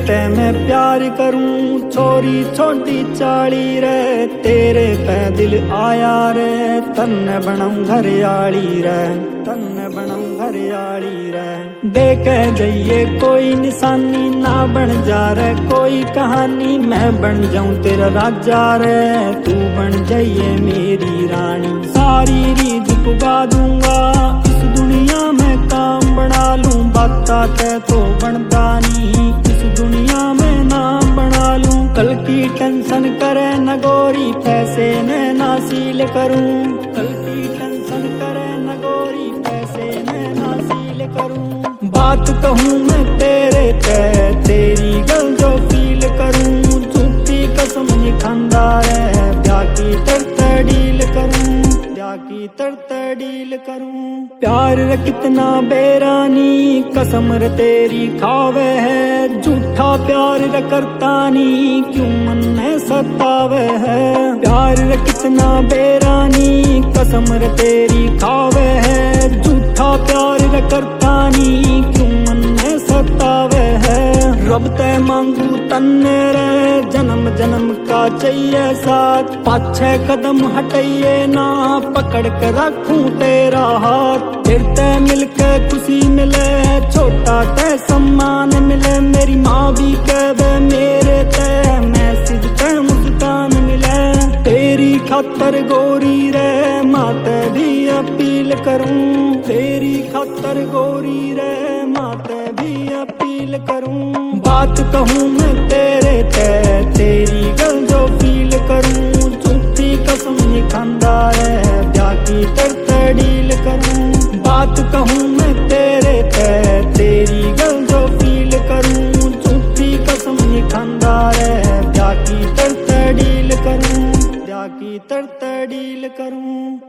ते मैं प्यार करूं छोरी छोटी चाली रे, तेरे पे दिल आया रे, तन्ने बनम घरयाली रे, तन्ने बनम घरयाली रे। देखे जाइए कोई निशानी ना बन जा रे कोई कहानी, मैं बन जाऊं तेरा राजा रे, तू बन जाइए मेरी रानी। सारी रीत पुगा दूंगा इस दुनिया में काम बना लूं, बाता ते तो बनता नहीं इस दुनिया में नाम बना लूं। कल की टेंशन करे न गोरी पैसे में नासील करूं, कल की टेंशन करे न गोरी पैसे में नासील करूं। बात कहूं मैं तेरे ते तेरी गल जो फील करूं, झूठी कसम नहीं खांदा रे, ब्याह की तरतड़ील करूं, ब्याह की तरतड़ील करूं। प्यार रे कितना बेरानी कसम रे तेरी खावे है, झूठा प्यार रे करता नी क्यों मन में सतावे है। प्यार रे कितना बेरानी कसम रे तेरी खावे है, झूठा प्यार रे करता नी क्यों मन में सतावे है। रब ते मांगू तन्ने रे जन्म जन्म का चाहिए साथ, पाछे कदम हटाइए ना पकड़ के रखूं तेरा हाथ। तेरे मिलके खुशी मिले छोटा ते सम्मान मिले, मेरी माँ भी कहवे मेरे ते मैसेज ते मुस्कान मिले। तेरी खातर गोरी रे माते भी अपील करूं, तेरी खातर गोरी रे माते भी अपील करूं। बात कहूं मैं तेरे ते तेरी गल जो फील करूं, झूठी कसम नहीं खांदा रे, ब्याह की तरतड़ील करूं। बात कहूं मैं तेरे ते तेरी गल जो फील करूं, झूठी कसम नहीं खांदा रे, ब्याह की तरतड़ील करूं, ब्याह की तरतड़ील करूं।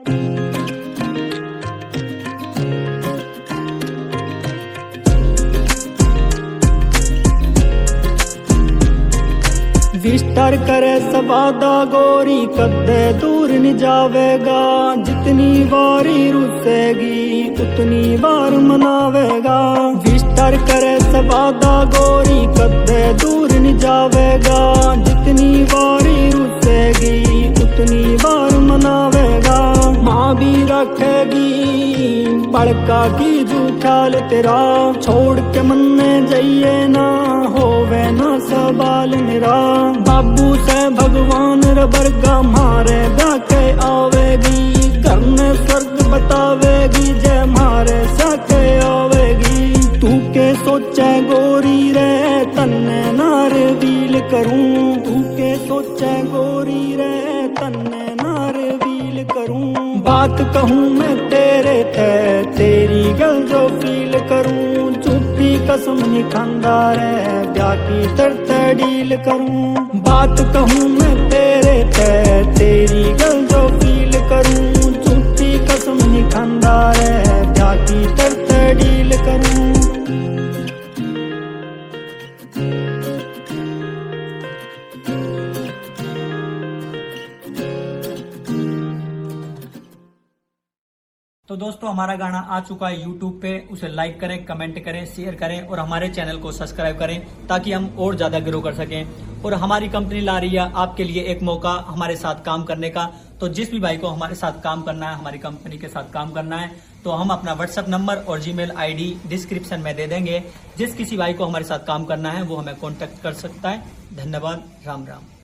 विस्तार करे सवादा गोरी कदे दूर नहीं जावेगा, जितनी बारी रुसेगी उतनी बार मनावेगा। विस्तार करे सवादा गोरी कदे दूर नहीं जावेगा, जितनी बारी रुसेगी उतनी बार मनावेगा। माँ भी रखेगी बड़का की जू ख्याल तेरा, छोड़ के मन में जाइए ना होवे ना सवाल मेरा। बाबू से भगवान रबरगा मारे ब्याके आवेगी, घर में स्वर्ग बतावेगी जय मारे सके आवेगी। तू के सोचे गोरी रे तन्ने नार बील करूं, तू के सोचे गोरी रे तन्ने नार बील करूं। बात कहूं मैं तेरे ते तेरी गल जो फील करूं, झूठी कसम नहीं खांदा रे, ब्याह की तरतड़ील करूं। बात कहूं मैं तेरे ते तेरी गल जो फील करूं, झूठी कसम नहीं खांदा रे, ब्याह की तरतड़ील करूं। तो दोस्तों हमारा गाना आ चुका है YouTube पे, उसे लाइक करें, कमेंट करें, शेयर करें और हमारे चैनल को सब्सक्राइब करें ताकि हम और ज्यादा ग्रो कर सकें। और हमारी कंपनी ला रही है आपके लिए एक मौका हमारे साथ काम करने का, तो जिस भी भाई को हमारे साथ काम करना है, हमारी कंपनी के साथ काम करना है, तो हम अपना व्हाट्सएप नंबर और जीमेल आईडी डिस्क्रिप्शन में दे देंगे। जिस किसी भाई को हमारे साथ काम करना है वो हमें कॉन्टेक्ट कर सकता है। धन्यवाद, राम राम।